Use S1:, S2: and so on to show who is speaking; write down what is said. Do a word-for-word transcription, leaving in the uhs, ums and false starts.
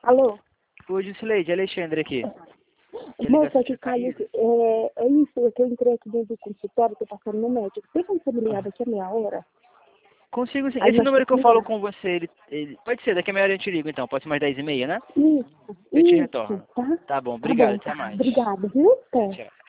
S1: Alô?
S2: Oi, Jusileide, Alexandre aqui.
S1: Moça, que caiu. É, é isso, eu que eu entrei aqui dentro do consultório, tô passando no médico. Tem como você me ligar daqui a meia hora?
S2: Consigo sim.
S1: Aí
S2: Esse
S1: nós
S2: número que eu
S1: ficamos
S2: falo
S1: lá.
S2: com você, ele, ele- pode ser, daqui a meia hora eu te ligo então. Pode ser mais dez e meia, né?
S1: Isso,
S2: Eu te
S1: isso,
S2: retorno.
S1: tá?
S2: Tá bom,
S1: Tá
S2: obrigado,
S1: bom,
S2: até
S1: tá.
S2: mais.
S1: Obrigada, viu?
S2: Tchau,
S1: Até.
S2: tchau.